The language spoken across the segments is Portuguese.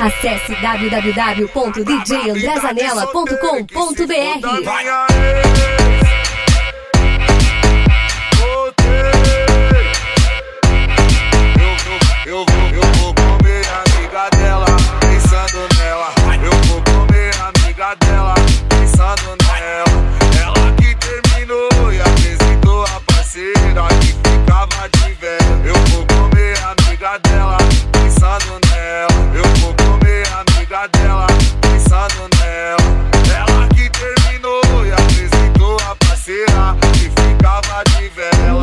Acesse www.djandrezanella.com.br. Eu vou comer a amiga dela, pensando nela. Eu vou comer a amiga dela, pensando nela. Ela que terminou e apresentou a parceira que ficava de velho. Eu vou comer a amiga dela, pensando nela. Eu vou comer a amiga dela, pensando nela. Ela que terminou e apresentou a parceira que ficava de velho.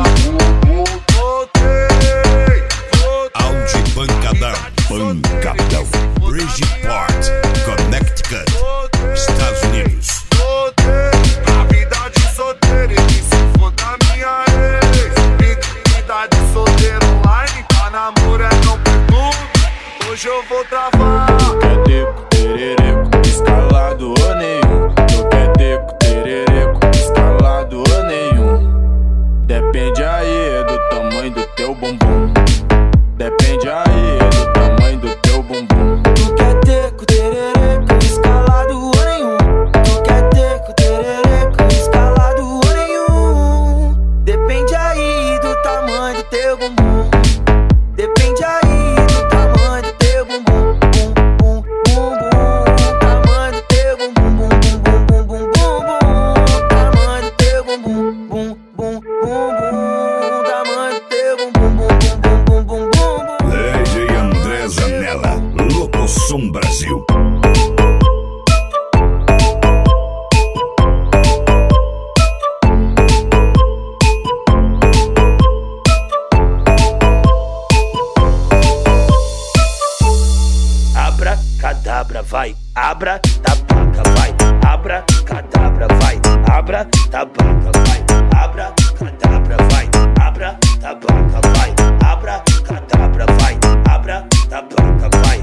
Audi Pancadão, Bridgeport, Connecticut, Estados Unidos. A vida de solteiro e que se for da minha ex. Vida de solteiro online, pra namoro é não perturbe. Hoje eu vou travar. Tu quer teco, terereco, escalado ou nenhum. Tu quer teco, terereco, escalado ou nenhum. Depende aí do tamanho do teu bumbum. Depende aí do tamanho do teu bumbum. Tu quer teco, terereco, escalado ou nenhum. Tu quer teco, terereco, escalado ou nenhum. Depende aí do tamanho do teu bumbum. Depende aí do tamanho do teu bumbum. Bum, bum, bum, bum. Tamanho do teu bumbum. Bum, bum, bum, bum, bum, bum. Tamanho do teu bumbum. Bum, bum, bum, bum. Tamanho do teu bumbum. Bum, bum, bum, bum, bum. DJ Andrezanella, Locosom Brasil. Abra, cadabra, vai. Abra, tabaca, vai. Abra, cadabra, vai. Abra, tabaca, vai. Abra, cadabra, vai. Abra, tabaca, vai. Abra, cadabra, vai. Abra, tabaca, vai.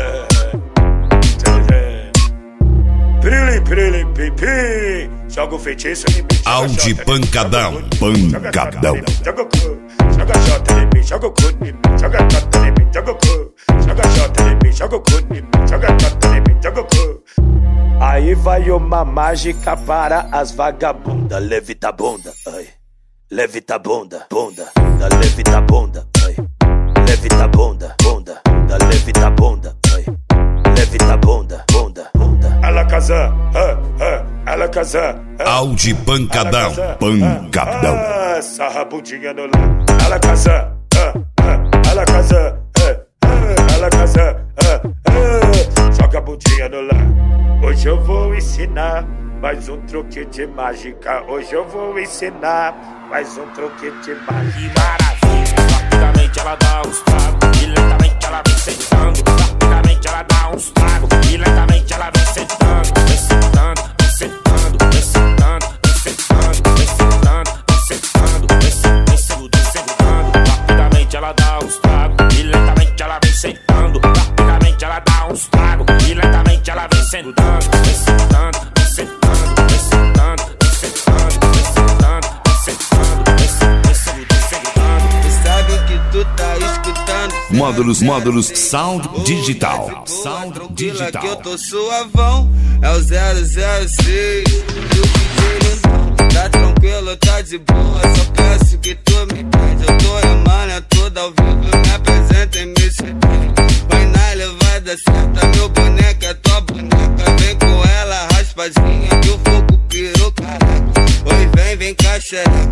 Piri, piri, pipi. Joga o feitiço em mim. Audi Pancadão. Joga o cu, joga jota em mim, joga o cu em mim, joga jota em mim, joga o cu, joga jota em mim, joga o cu em mim, joga jota em mim, joga o cu. Aí vai uma mágica para as vagabundas. Levita a bunda, ai. Levita a bunda, bunda, bunda, levita a bunda, ai. Levita a bunda, bunda, bunda, levita a bunda, ai. Levita a bunda, bunda, bunda. Ela casa, ela casa. Audi Pancadão. Sarra a bundinha no lá. Ela casa, ela casa, ela casa, joga a bundinha no lá. Hoje eu vou ensinar mais um truque de mágica. Hoje eu vou ensinar mais um truque de mágica. Que maravilha, rapidamente ela dá uns tragos. E lentamente ela vem sentando. Rapidamente ela dá uns tragos. E lentamente ela vem sentando. Vem sentando, vem sentando, vem sentando, vem sentando, vem sentando, vem sentando, vem sentando. Rapidamente ela dá uns tragos. E lentamente ela vem sentando. Rapidamente ela dá uns tragos. E lentamente ela vem sentando. Vem sentando, vem sentando, vem sentando, vem sentando, vem sentando, vem sentando, vem sentando. Sabe que tu tá escutando. Módulos Sound Digital. Que eu tô suavão, é o 006. E o DJ lindão, tá tranquilo, tá de boa. Só peço que tu me pede. Eu tô remando, é tudo ao vivo. Me apresenta e me surpreende. Vai na levada certa, meu boneco é tua boneca. Vem com ela raspadinha que o fogo pirou, caraca. Oi, vem cá, xereca.